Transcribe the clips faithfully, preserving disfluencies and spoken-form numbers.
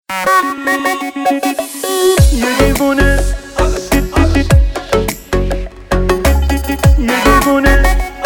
یه دیوونه یه دیوونه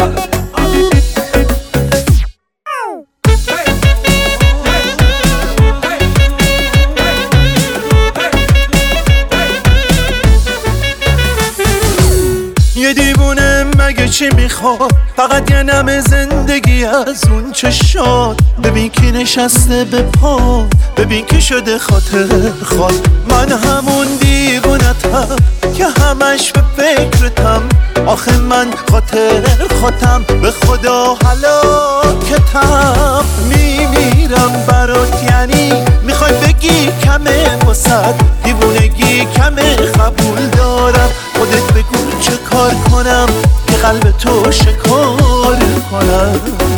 یه دیوونه مگه چی میخواد؟ فقط یه نم زندگی از اون چشات. ببین کی نشسته به پا، ببین کی شده خاطر خود. من همون دیوونتم که همش به فکرتم. آخه من خاطر خودم به خدا هلاکتم. میمیرم برات، یعنی میخوای بگی کمه واسد؟ دیوونگی کمه قبول دارم. خودت بگو چه کار کنم که قلب تو شکار کنم.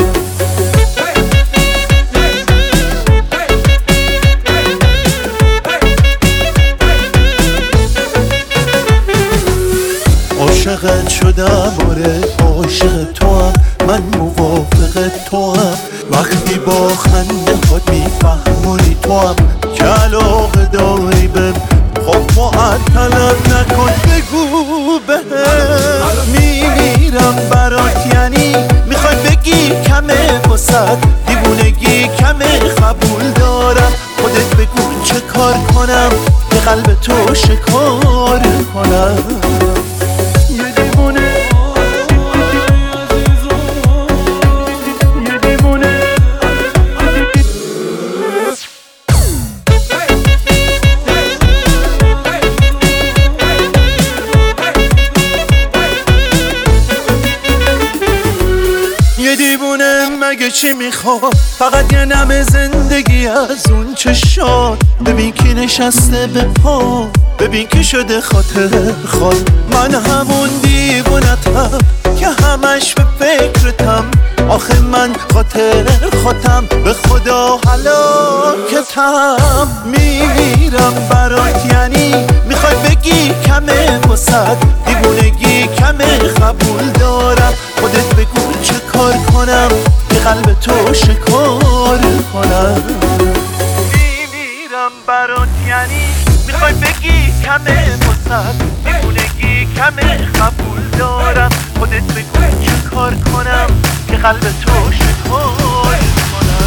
عاشقت شدم، آره عاشق تو هم، من موافق تو هم. وقتی با خنده خود میفهمونی تو هم که علاقه داری بهم. خب معطلم نکن، بگو بهم. میمیرم برات، یعنی میخوای بگی کمه واسد؟ دیوونگی کمه قبول دارم. خودت بگو چه کار کنم که قلب تو شکار کنم. یه دیوونه مگه چی میخواد؟ فقط یه نم زندگی از اون چشات. ببین کی نشسته به پا، ببین کی شده خاطر خود. من همون دیوونتم که همش به فکرتم. آخه من خاطر خودم به خدا هلاکتم. میمیرم برات، یعنی میخوای بگی کمه واسد؟ دیوونگی کمه قبول دارم. خودت بگو چه کار کنم که قلب تو شکار کنم. میمیرم برات، یعنی میخوای بگی کمه واسد؟ دیوونگی کمه قبول دارم. خودت بگو چه کار کنم که قلب تو شکار کنم.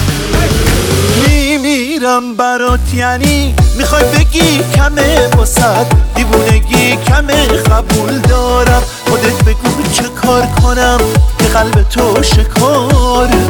میمیرم برات، یعنی میخوای بگی کمه واسد؟ دیوونگی کمه قبول دارم. خودت بگو چه کار کنم که قلب تو شکار